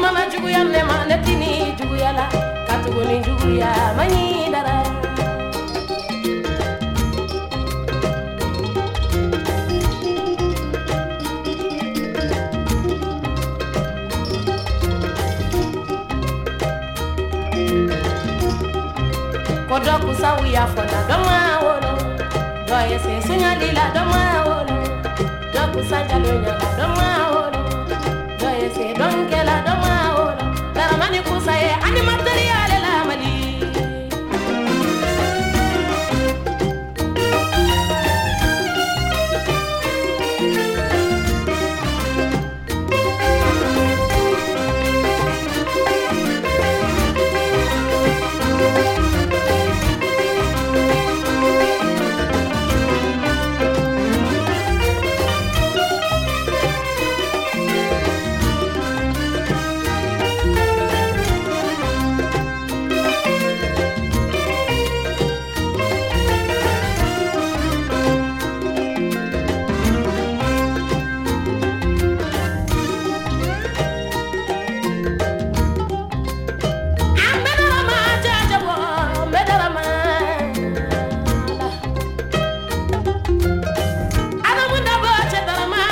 mama juguya ne ma ne tini juguya la katuguni juguya mani dara kodo kusawiya fona doma wono doye se sunyalila doma wono do kusanja lonya doma wono doye se donkela